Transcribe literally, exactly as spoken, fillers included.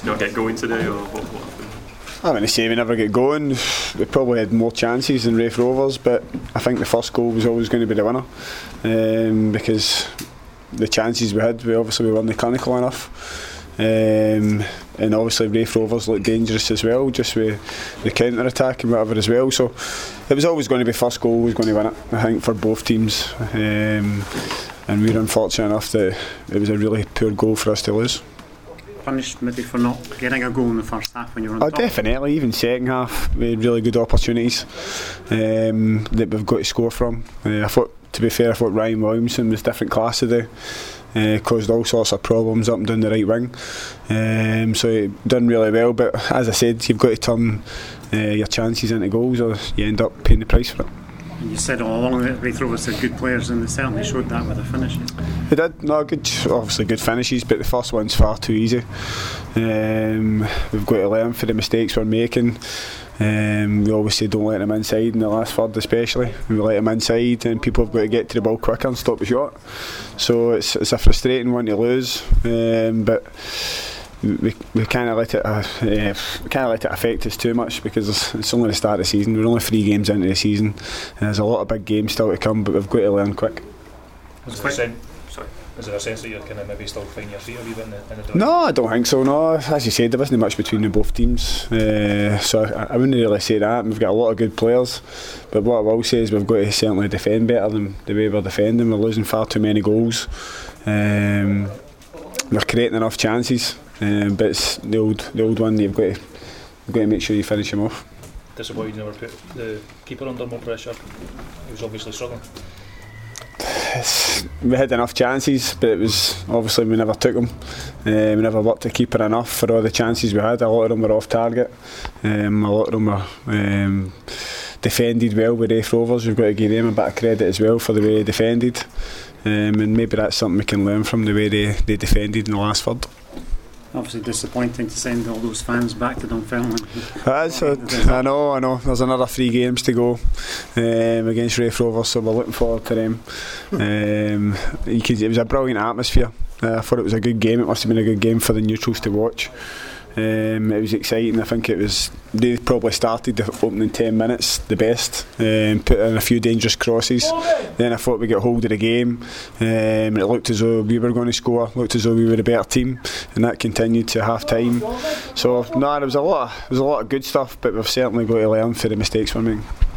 just not get going today, or what? what happened? I mean, to say we never get going. We probably had more chances than Raith Rovers, but I think the first goal was always going to be the winner, um, because the chances we had, we obviously we weren't clinical enough. Um, and obviously Raith Rovers looked dangerous as well, just with the counter attack and whatever as well. So it was always going to be first goal was going to win it, I think, for both teams. Um, and we were unfortunate enough that it was a really poor goal for us to lose. Punished maybe for not getting a goal in the first half when you were on oh, top? Definitely, even second half we had really good opportunities um, that we've got to score from. Uh, I thought, to be fair, I thought Ryan Williamson was different class today. Uh, caused all sorts of problems up and down the right wing, um, so he done really well, but as I said, you've got to turn uh, your chances into goals or you end up paying the price for it. And you said all along that Raith Rovers had good players, and they certainly showed that with the finishes. They did, no, good, obviously good finishes, but the first one's far too easy. Um, we've got to learn from the mistakes we're making. Um, we obviously don't let them inside in the last third, especially. We let them inside and people have got to get to the ball quicker and stop the shot. So it's it's a frustrating one to lose, um, but we we can't let it uh, uh, we can't let it affect us too much, because it's, it's only the start of the season. We're only three games into the season, and there's a lot of big games still to come, but we've got to learn quick. Is there a sense, sorry, is there a sense that you're kind of maybe still finding your feet a wee bit in the, in the No, I don't think so. No, as you said, there wasn't much between the both teams, uh, so I, I wouldn't really say that. We've got a lot of good players, but what I will say is we've got to certainly defend better than the way we're defending. We're losing far too many goals. Um, we're creating enough chances, um, but it's the old the old one. You've got to you've got to make sure you finish them off. Disappointed you never put the keeper under more pressure. He was obviously struggling. We had enough chances, but it was obviously we never took them. Uh, we never worked the keeper enough for all the chances we had. A lot of them were off target. Um, a lot of them were um, defended well with Raith Rovers. We've got to give them a bit of credit as well for the way they defended. Um, and maybe that's something we can learn from, the way they, they defended in the last third. Obviously disappointing to send all those fans back to Dunfermline. That's a, I know, I know. There's another three games to go um, against Raith Rovers, so we're looking forward to them. Um, you could, it was a brilliant atmosphere. Uh, I thought it was a good game. It must have been a good game for the neutrals to watch. Um, it was exciting. I think it was. They probably started the opening ten minutes the best. Um, put in a few dangerous crosses. Then I thought we got hold of the game. Um, it looked as though we were going to score. Looked as though we were a better team, and that continued to half time. So no, there was a lot. Of, there was a lot of good stuff, but we've certainly got to learn from the mistakes we're making.